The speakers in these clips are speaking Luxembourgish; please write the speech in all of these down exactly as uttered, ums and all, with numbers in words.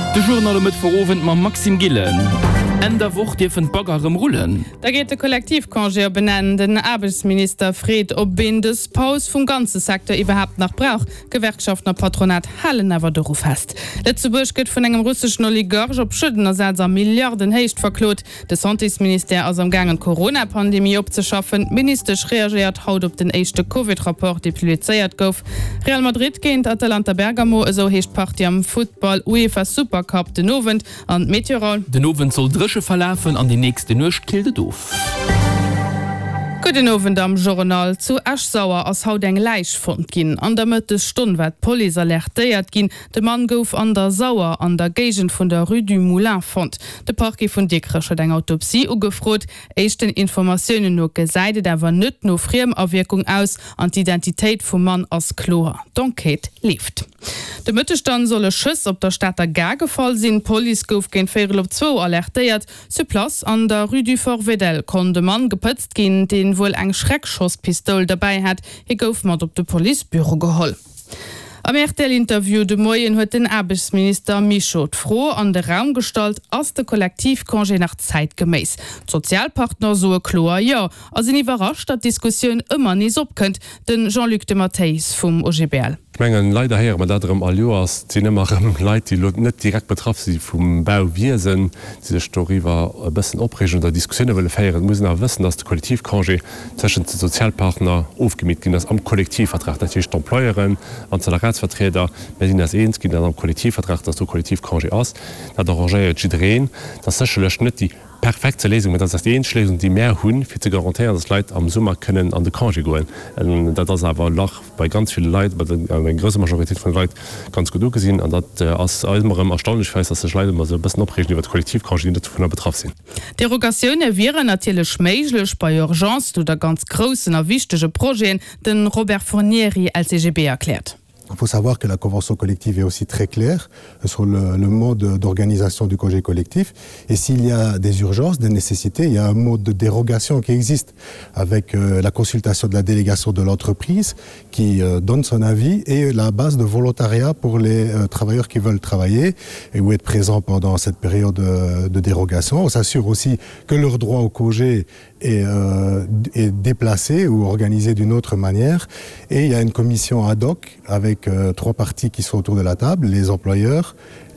De Journal mit verrowen ma Maxim Gillen. En der Woche dürfen Baggerem rollen. Da geht der Kollektivkongé benennen den Arbeitsminister Fred ob Bindes Paus vom ganzen Sektor überhaupt nach Brauch. Gewerkschaftner Patronat Hallen aber darauf fest. Letzteburg geht von einem russischen Oligarch ob Schuldener Satz Milliarden hecht verklot. Das Gesundheitsminister aus am Gang Corona-Pandemie abzuschaffen. Ministerisch reagiert haut auf den ersten Covid-Rapport, die publiziert gouf. Real Madrid geht Atalanta Bergamo, so hecht Party am Football UEFA Supercup den Novent an Meteoral. Den Novent soll Drische verlaufen an die nächste Nucht kilde doof. Guten Abend am Journal zu Aschsauer aus Haut eng Leichfund gin. An der Mitte Stunde wird Poli alertiert gin. Der Mann gouf an der Sauer an der Gegend von der Rue du Moulin fand. Der Parquet von Dickrich hat eng Autopsie ugefrot. Echten Informationen nur geseide, der war nüt no Fremdwirkung aus an die Identität vom Mann als Chlor. D'enquête lebt. Der Mittelstand solle Schuss op der Stadt der Gagefall sind. Police gouf gen Ferel op zwei alertiert. Zu Platz an der Rue du Fort Vedel kon de Mann geputzt gehen, den wohl eng Schreckschusspistol dabei hat. He gouf mat op de Polizeibüro geholl. Am R T L-Interview de Moien huet den Arbeitsminister Michaud froh an der Raum gestalt as de Kollektivkongé nach zeitgemäß. Sozialpartner so klar ja, as in überrascht dat Diskussion immer nie opkönnt, den Jean-Luc de Matthijs vom O G B L. Mengen leider her mat datrem all Joas Zinnemachen Leiit die net direkt betraff sie vum Bau wiesinn. Diese Story war e bëssen opregen der Diskussionne wëlle féieren muss er wissen, dass de Kollektivkongé zeschen ze Sozialpartner aufgemiet gin ass am Kollektivvertrag datcht Emploieren an Salariatsvertreter mesinn as eens gin am Kollektivvertrag, dats du Kollektivkongé ass, dat arrangeiert Chidreen, dat seche lech net die perfekte Lesung mit das die Entschlesung die mehr hunn fir ze garantieren, dass Leiit am Summer können an de Kangé goen. Dat aber lach bei ganz viele Leiit bei en grösse Majorität von Leiit ganz gut gesinn an dat ass allem erstaunlich fe, dass Leiit immer so bessen opregen iwwer Kollektivkangé vu der betraff sinn. Derogationune wären natürlich schmeiglech bei Urgenz oder ganz großen erwichtege Projekten, den Robert Fournieri als C G B erklärt. Il faut savoir que la convention collective est aussi très claire sur le, le mode d'organisation du congé collectif. Et s'il y a des urgences, des nécessités, il y a un mode de dérogation qui existe avec euh, la consultation de la délégation de l'entreprise qui euh, donne son avis et la base de volontariat pour les euh, travailleurs qui veulent travailler et ou être présents pendant cette période de, de dérogation. On s'assure aussi que leur droit au congé est, euh, est déplacé ou organisé d'une autre manière. Et il y a une commission ad hoc avec euh, trois parties qui sont autour de la table, les employeurs,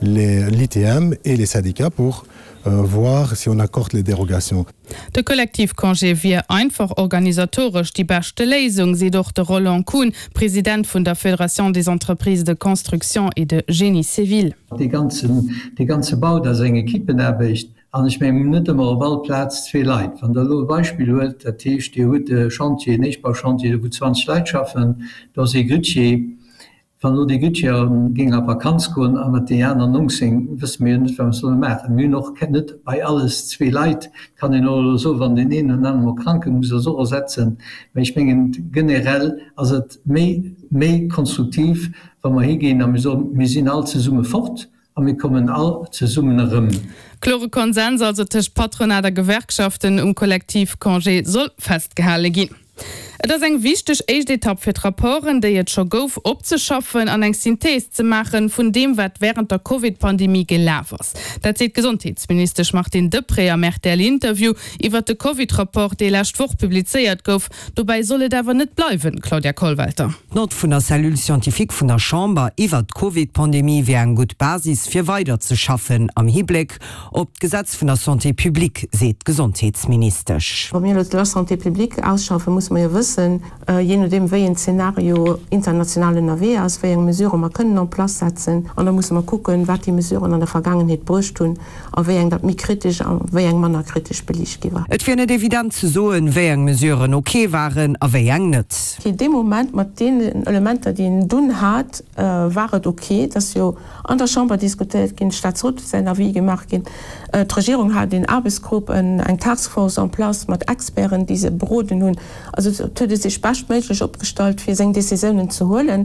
l'I T M et les syndicats pour euh, voir si on accorde les dérogations. De Kollektivkongé wie einfach organisatorisch die beste Lesung, sie doch de Roland Kuhn, Präsident von der Fédération des Entreprises de Construction et de Génie Civil. Die ganzen, die ganze Bau der enge Kippen erbecht. Und ich mein net immer Waldplatz zwei Leiit. Van der Lo Beispiel huet der Tisch die hue Chantier Nechtbauchantier wo zwanzig Leiit schaffen, da se Gritsche van no die Gritscher ging a Vakanzkon a Materianer Nungsing wis mir net soll me. My noch kennet bei alles zwei Leiit kann den oder so van den einen an Kranken muss er so ersetzen. Ich mengen generell as het méi méi konstruktiv, wann man hingehen am mesinn all ze summe fort. Und wir kommen all zu Summen rum. Klare Konsens also tisch Patronat der Gewerkschaften um Kollektivkongé soll festgehalten gehen. Das ist ein wichtig erste Etappe für die Rapporten, die jetzt schon gouf abzuschaffen, an eine Synthese zu machen von dem, was während der Covid-Pandemie gelaufen ist. Das sieht Gesundheitsminister Martin Depré am R T L-Interview über den Covid-Rapport, der letzte Woche publiziert gouf. Dabei soll es aber nicht bleiben, Claudia Kohlwalter. Not von der Cellule Scientifique von der Chambre über die Covid-Pandemie wäre eine gute Basis für weiter zu schaffen am Hinblick auf das Gesetz von der Santé Publique, sieht Gesundheitsminister. Wenn wir die Santé Publique ausschaffen, muss man ja wissen, Uh, je nachdem wie ein Szenario internationale Nave ist, welche Mesuren man können an Platz setzen und dann muss man gucken, was die Mesuren an der Vergangenheit brücht tun, und wie das mich kritisch und wie man kritisch belegt war. Es wäre nicht evident zu sagen, welche Mesuren okay waren, aber welche nicht. In dem Moment mit den Elementen, die ihn tun hat, äh, war es okay, dass ja an der Chambre diskutiert gehen, statt so sein Avis gemacht gehen. Äh, die Regierung hat in Arbeitsgruppen eine Taskforce en place mit Experten, diese Brote nun, also sich bestmöglich abgestaltet für seine Decisionen zu holen.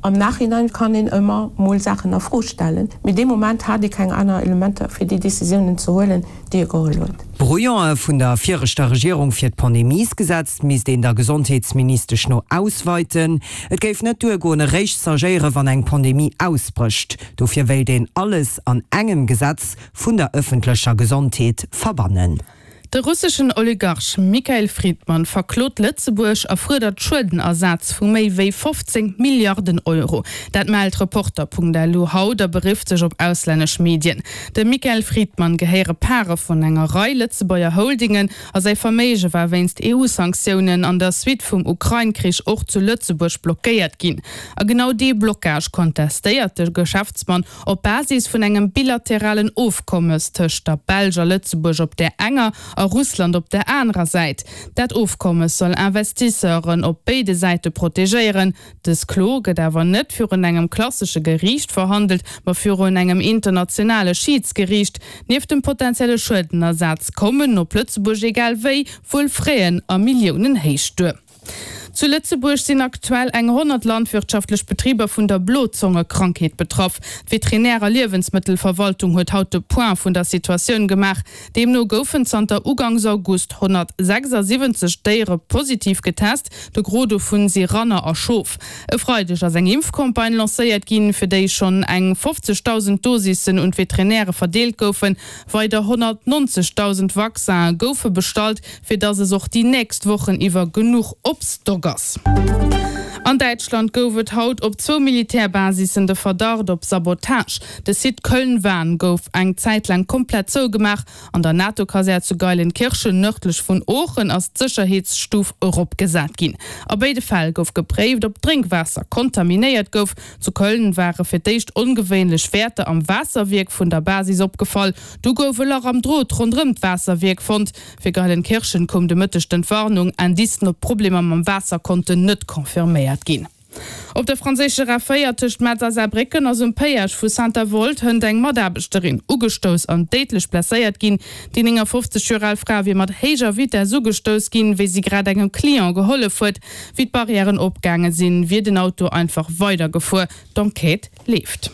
am Nachhinein kann ihn immer mal Sachen auf vorstellen. Mit dem Moment hat ich keine anderen Elemente für die Decisionen zu holen, die er geholt hat. Brouillon vun der vierter Regierung fir d Pandemiesgesetz mis den der Gesundheitsminister no ausweiten. Et geif net gone recht sagéiere wann eng Pandemie ausbricht. Dofir well den alles an engem Gesetz vun der öffentlicher Gesundheit verbannen. Der russischen Oligarch Michael Friedmann verklot Lützeburg erfordert Schuldenersatz von mehr als fünfzehn Milliarden Euro. Das meldet Reporter Punkt D L haut, der berieft sich auf ausländische Medien. Der Michael Friedmann gehöre Paare von einer Reihe Lützebauer Holdingen, als sein Vermögen war wegen E U-Sanktionen an der Suite vom Ukraine-Krieg auch zu Lützeburg blockiert ging. Und genau die Blockage kontestiert der Geschäftsmann auf Basis von einem bilateralen Aufkommens zwischen der Belgier Lützeburg auf der enger Russland op der anderen Seite. Dat Aufkommen soll Investisseuren op beide Seite protegieren. Das Kloge dawer net für in engem klassische Gericht verhandelt, aber für in engem internationale Schiedsgericht. Neben dem potenzielle Schuldenersatz kommen no Plötzeburg egal wei voll freien a Millionen Heichstür. Zu Lützeburg sind aktuell eng hundert landwirtschaftlich Betriebe von der Blutzungekrankheit betroffen. Veterinäre Lebensmittelverwaltung hat heute Point von der Situation gemacht. Dem nur goufen Santa Ugangs August hundertsechsundsiebzig Tiere positiv getestet, der Grode von Sirana erschof. E freudig als eng Impfkampagne lanciert gehen, für die schon eng fünfzigtausend Dosisen und Veterinäre verdeelt goufen, weiter hundertneunzigtausend Vaccine goufe bestellt, für das es auch die nächsten Wochen über genug Obststock Gas. An Deutschland goufet haut op zwei Militärbasisen de Verdacht op Sabotage. De Sit Köln-Wahn gouf eng Zeitlang komplett zogemacht an der NATO-Kaserne zu Geilenkirche nördlich von Aachen als Sicherheitsstufe Europa gesagt gin. A beide Fall gouf geprägt, ob Trinkwasser kontaminiert gouf. Zu Köln waren für dicht ungewöhnlich Werte am Wasserweg von der Basis abgefallen. Du goufe auch am Droht rundrum Wasserweg fand. Für Geilenkirchen kom de mittechten Warnung an diesen noch Probleme am Wasser konnte nicht konfirmiert gehen. Op der franzische Raffaiertisch Matter Saarbrücken aus dem Péage vu Santa Volt hunn eng Modabesterin ugestoos an deitlich plaiert gin, die enger fünfzig Jahre Frau wie mat heger wie der sugestoos gin, wie sie grad engem Klient geholle fut, wie Barrieren opgange sinn, wie den Auto einfach weitergefu. D'Enquête lebt.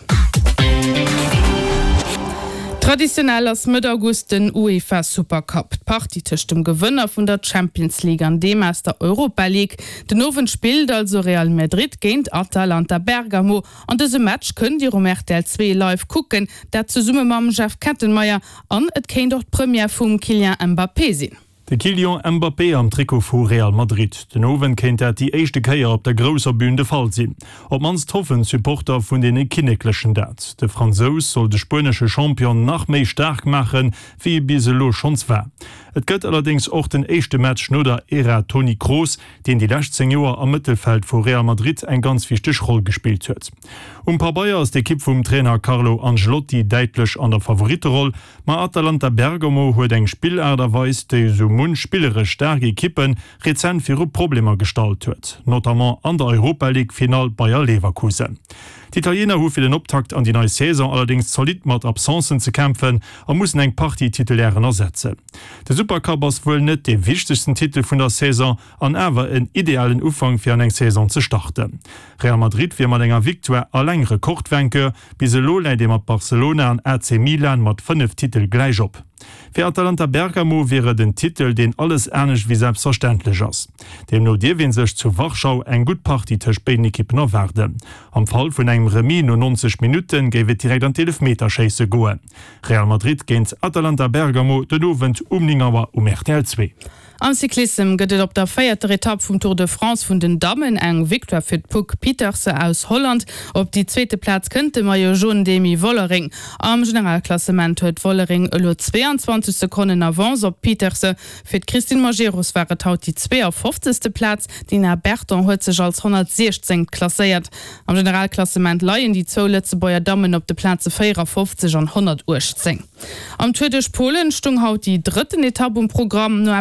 Traditionell als mit August den UEFA Supercup. Party zwischen dem Gewinner von der Champions League an dem aus der Europa League. Den Noven spielt also Real Madrid gegen Atalanta Bergamo. Und diese Match können die um R T L zwei live gucken, der zu Summe mit Jeff Kattenmeier an et kennt dort Premier vom Kylian Mbappé sehen. De Kylian Mbappé am Trikot vu Real Madrid. Den Owen kennt er die echte Keier op der grosser Bühne Fall sinn. Ob mans toffen Supporter vun den kineklechen dat. De Franzos soll de spanische Champion nach méi stark machen, wie biselo schons war. Et gëtt allerdings auch den echte Match no der Ära Toni Kroos, den die letzten Joer am Mittelfeld vor Real Madrid ein ganz wichtig Rolle gespielt huet. Um paar Bayer aus der Kipp vom Trainer Carlo Ancelotti deitlech an der Favoriteroll, ma Atalanta Bergamo huet eng Spieladerweis de so munspielere starke Kippen Rezent fir Probleme gestalt huet, notamment an der Europa League Final Bayer Leverkusen. Die Italiener hu fir den Optakt an die neue Saison allerdings solid mat Absenzen zu kämpfen und mussssen eng Party titulären ersetzen. Der Supercup was wohl net den wichtigsten Titel vun der Saison an ewer en idealen Ufang fir an eng Saison zu starten. Real Madrid fir mat enger Victoire alleng Rekordwenke, bis se Lola dem mat Barcelona an A C Milan mat fünf Titel gleich op. Für Atalanta Bergamo wäre den Titel den alles ernst wie selbstverständlich ass. Dem no Dir wenn sech zu Warschau eng gut Party tech beiden Kippner werden. Am Fall vun engem Remis no neunzig Minuten gewet direkt an elf Meter Scheisse goen. Real Madrid géint Atalanta Bergamo den Owen umningawer um R T L zwei. Am Cyklism gëtt op der feierter Etappe vum Tour de France vun den Damen eng Victor fir Puck Peterse aus Holland. Op die zweite Platz kënnte ma jo John Demi Wollering. Am Generalklassement huet Wollering ëlo zweiundzwanzig Sekunden avance op Peterse. Fir Christine Majeus waret haut die zweiundfünfzigste Platz, die Herr Berton huet sech als hundertsechzehn klasseiert. Am Generalklassement leiien die zwo Lützebauer Damen op de Platze vierundfünfzig an hundertachtzehn. Am Tour de Polen stung haut die dritten Etappe um Programm no bis méi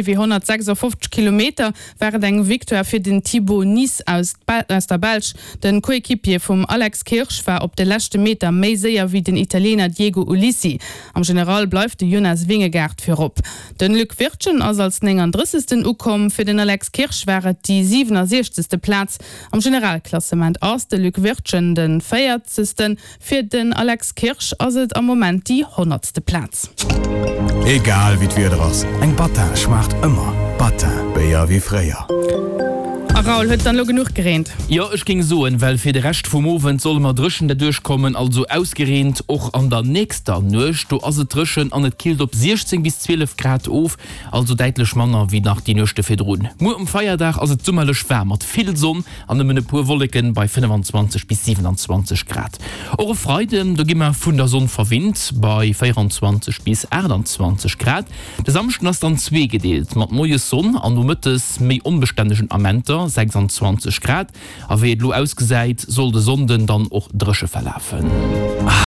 wie hundertsechsundfünfzig Kilometer wäre eng Viktor für den Thibaut Nice aus, aus der Belsch. Den Koekipier vom Alex Kirsch war op de letzte Meter méi séier wie den Italiener Diego Ulissi. Am General bleif de Jonas Wingegard fir op. Den Lück Wirtschen as als enunddreißigsten Ukom fir den Alex Kirsch wäret die siebenundsechzigste Platz. Am Generalklassement aus de Lück Wirtschen den feiertsten fir den Alex Kirsch as het am Moment die hundertste Platz. Egal wie wir was. Eng Batin schmacht immer. Batin beier wie freier. Raul huet dann lo genug gereint. Ja, ich ging so, weil fir de recht vom Owen soll man drschen der durchkommen, also ausgerent och an der nächster Nuch, du as drschen an net Kilt op sechzehn bis zwölf Grad auf, also deitlech manner wie nach die Nuchte firdroen. Mo am Feierdach as zummerlech wärmert viel Sonn an de purwolken bei fünfundzwanzig bis siebenundzwanzig Grad. Eure Freuden, da gimmer vun der Sonne verwind bei vierundzwanzig bis achtundzwanzig Grad. De samchten as dann zwee gedeelt, mat moie Sonne an du mittes méi unbeständigen Amenter sechsundzwanzig Grad, a wie lo ausgeseit, soll de Sonden dann och dresche verlaufen.